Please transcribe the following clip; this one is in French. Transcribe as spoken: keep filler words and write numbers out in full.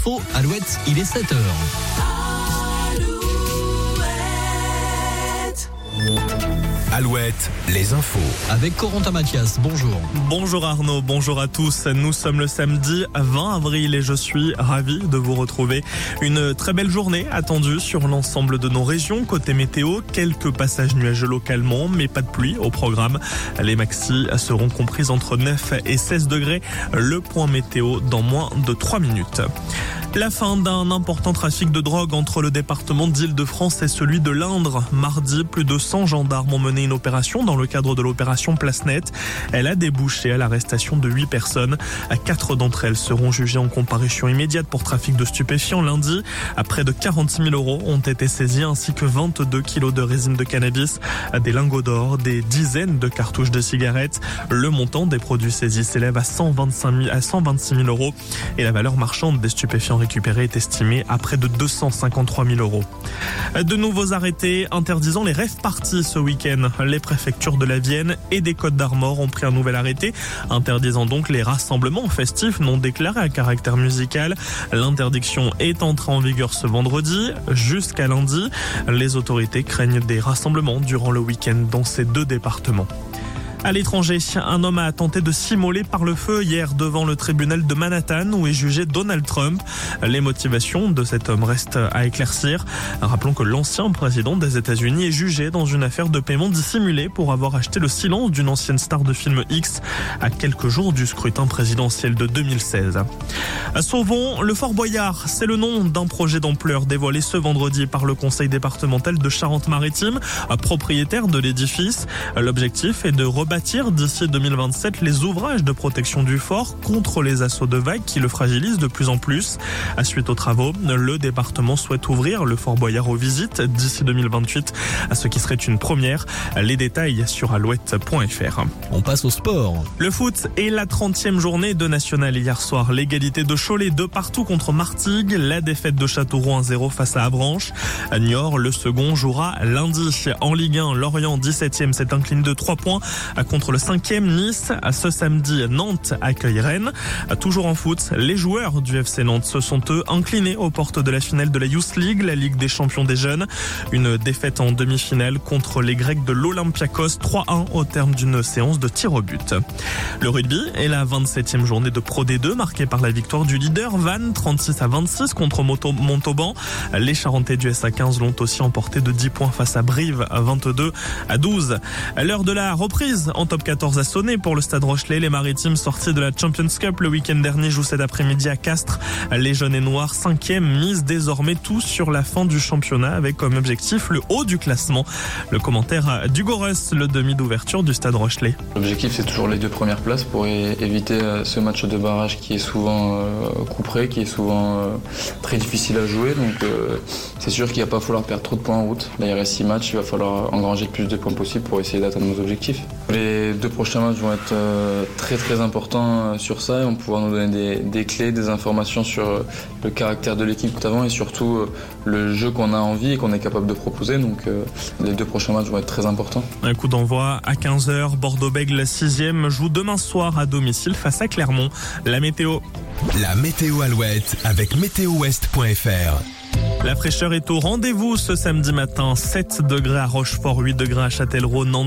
infos, Alouette, il est sept heures. Alouette, les infos. Avec Corentin Mathias, bonjour. Bonjour Arnaud, bonjour à tous. Nous sommes le samedi vingt avril et je suis ravi de vous retrouver. Une très belle journée attendue sur l'ensemble de nos régions. Côté météo, quelques passages nuageux localement, mais pas de pluie au programme. Les maxis seront comprises entre neuf et seize degrés. Le point météo dans moins de trois minutes. La fin d'un important trafic de drogue entre le département d'Île-de-France et celui de l'Indre. Mardi, plus de cent gendarmes ont mené une opération dans le cadre de l'opération Place Nette. Elle a débouché à l'arrestation de huit personnes. Quatre d'entre elles seront jugées en comparution immédiate pour trafic de stupéfiants lundi. À près de quarante mille euros ont été saisis ainsi que vingt-deux kilos de résine de cannabis, des lingots d'or, des dizaines de cartouches de cigarettes. Le montant des produits saisis s'élève à cent vingt-cinq mille, à cent vingt-six mille euros et la valeur marchande des stupéfiants récupérés est estimée à près de deux cent cinquante-trois mille euros. De nouveaux arrêtés interdisant les rave parties ce week-end. Les préfectures de la Vienne et des Côtes d'Armor ont pris un nouvel arrêté, interdisant donc les rassemblements festifs non déclarés à caractère musical. L'interdiction est entrée en vigueur ce vendredi jusqu'à lundi. Les autorités craignent des rassemblements durant le week-end dans ces deux départements. À l'étranger, un homme a tenté de s'immoler par le feu hier devant le tribunal de Manhattan où est jugé Donald Trump. Les motivations de cet homme restent à éclaircir. Rappelons que l'ancien président des États-Unis est jugé dans une affaire de paiement dissimulé pour avoir acheté le silence d'une ancienne star de film X à quelques jours du scrutin présidentiel de deux mille seize. Sauvons le Fort Boyard, c'est le nom d'un projet d'ampleur dévoilé ce vendredi par le conseil départemental de Charente-Maritime, propriétaire de l'édifice. L'objectif est de rebâtir d'ici deux mille vingt-sept les ouvrages de protection du fort contre les assauts de vagues qui le fragilisent de plus en plus. À suite aux travaux, le département souhaite ouvrir le Fort Boyard aux visites d'ici deux mille vingt-huit, à ce qui serait une première. Les détails sur alouette point f r. On passe au sport. Le foot est la trentième journée de National hier soir. L'égalité de Cholet de partout contre Martigues. La défaite de Châteauroux un zéro face à Avranches. Niort, le second, jouera lundi. En Ligue un, Lorient dix-septième s'est incliné de trois points contre le cinquième Nice. Ce samedi, Nantes accueille Rennes. Toujours en foot, les joueurs du F C Nantes se sont eux inclinés aux portes de la finale de la Youth League, la Ligue des champions des jeunes. Une défaite en demi-finale contre les Grecs de l'Olympiakos, trois un au terme d'une séance de tir au but. Le rugby est la vingt-septième journée de Pro D deux marquée par la victoire du leader Vannes trente-six à vingt-six contre Montauban. Les Charentais du S A quinze l'ont aussi emporté de dix points face à Brive à vingt-deux à douze. À l'heure de la reprise en top quatorze a sonné pour le Stade Rochelais. Les Maritimes sortis de la Champions Cup le week-end dernier jouent cet après-midi à Castres. Les jaunes et noirs cinquième misent désormais tout sur la fin du championnat avec comme objectif le haut du classement. Le commentaire d'Hugo Russ, le demi d'ouverture du Stade Rochelais. L'objectif c'est toujours les deux premières places pour éviter ce match de barrage qui est souvent couperé, qui est souvent très difficile à jouer. Donc c'est sûr qu'il ne va pas falloir perdre trop de points en route. Là il reste six matchs, il va falloir engranger le plus de points possible pour essayer d'atteindre nos objectifs. Les deux prochains matchs vont être très très importants sur ça et vont pouvoir nous donner des, des clés, des informations sur le caractère de l'équipe avant et surtout le jeu qu'on a envie et qu'on est capable de proposer. Donc les deux prochains matchs vont être très importants. Un coup d'envoi à quinze heures. Bordeaux-Bègles sixième joue demain soir à domicile face à Clermont. La météo. La météo Alouette avec météo ouest point f r. La fraîcheur est au rendez-vous ce samedi matin. sept degrés à Rochefort, huit degrés à Châtellerault, Nantes.